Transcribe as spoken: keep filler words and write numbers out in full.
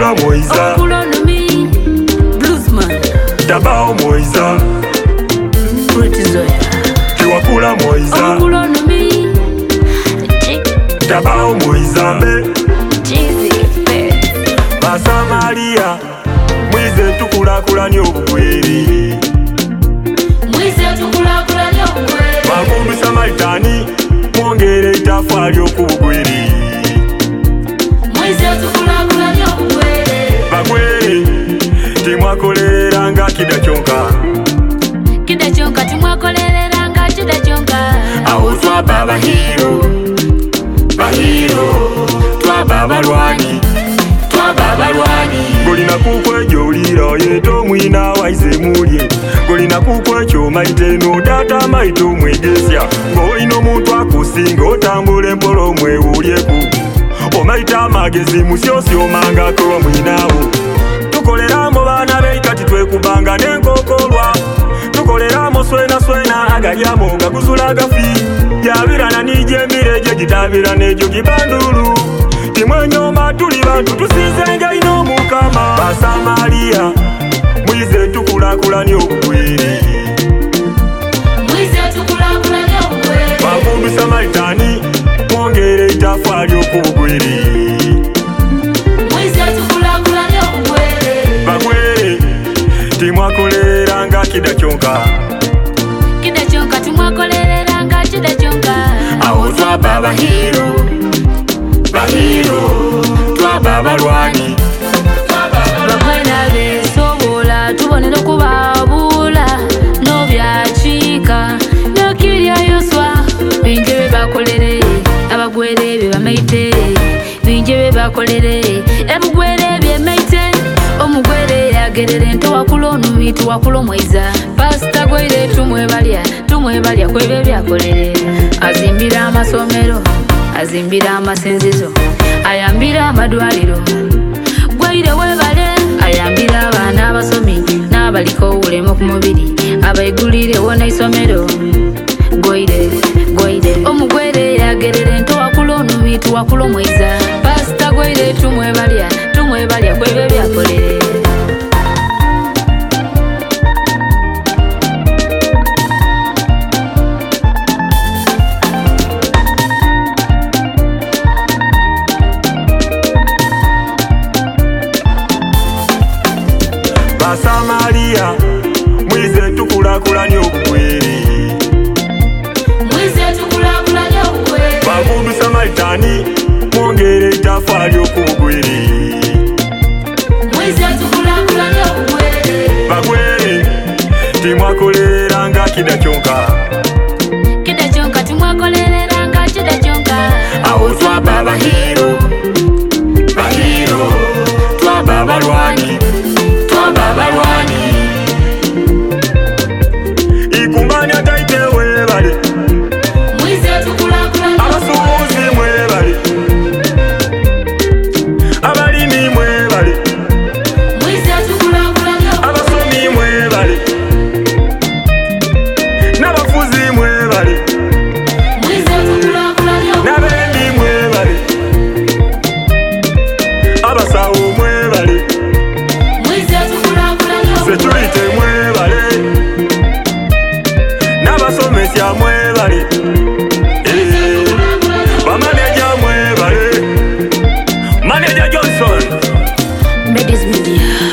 Tiwakula Moiza Okulonomi Bluesman Tabao Moiza Pretty Zoya Tiwakula Moiza Okulonomi Tabao Moiza Jeezy Basa Maria Mwize tukula kula nyo bukweri Mwize tukula kula nyo bukweri Magumbi Samaritani Mwongere itafali okubugweri Mwize tukula kula nyo bukweri Bagweri Timwakolera nga kida chonka Kida chonka timwakolera nga kida chonka Aho twaba bahiro Bahiro Twaba balwani Twaba balwani Golina kukwe jolira yeto mwina waize mulye Golina kukwe cho maite no data maito mwegesya Golino muntu akusinga otambule mpolo mwewulyeku Omaita magezi musiosyo manga kwa mwinawo Tukolera mo bana beikati twekubanga nenkokolwa Tukolera mo swena swena agalyamo gakuzula gafi Yabirana nije mireje gitabira nejo gibandulu Timwenyoma tuli bantu tusizenga ino mukama Basa Maria Mwize tukula kula nyo bukweri Mwize tukula kula nyo bukweri Magumbi Samaritani Mwongere itafali okubugweri Mwize tukula kula nyo bukweri Bagweri Timwakolera nga kida chonka Kida chonka timwakolera nga kida chonka Aho twaba bahiro Bahiro Twaba balwani Bakwena besobola tubonera okubabula Nobyachika Nokirya yoswa Binje bebakolere Abagwere bebamaite Binje bebakolere Ebugwere byemaite Omugwere yagerere Tiwakula Onumi Tiwakula Moiza Pastor Gwaire tumwebalya Tumwebalya kwebyo byakolere Azimbira amasomero Azimbira amasinzizo Ayambira amadwaliro Gwaire webale Ayambira abaana abasomi N'abaliko obulemu ku mubiri Abayigulire wona isomero Gwaire Gwaire Omugwere yagerere Tiwakula Onumi Tiwakula Moiza Pastor Gwaire tumwebalya Tumwebalya kwebyo byakolere Basa Maria Mwize tukula kula nyo bukweri Mwize tukula kula nyo bukweri Magumbi Samaritani Mwongere itafali okubugweri Mwize tukula kula nyo bukweri Bagweri Timwakolera nga kida chonka Kida chonka timwakolera nga kida chonka Aho twaba bahiro Bahiro Twaba balwani Twaba balwani Ikumbani ataite webale Mwize tukula kula nyo Abasuuzi mwebale Abalimi mwebale Mwize tukula kula nyo Abasomi mwebale N'abafuzi mwebale Mwize tukula kula nyo N'abendi mwebale Abasawo mwebale Mwize tukula kula nyo Security mwebale N'abasomesya mwebale Eh, Bamaneja mwebale Manager Johnson Ladies Media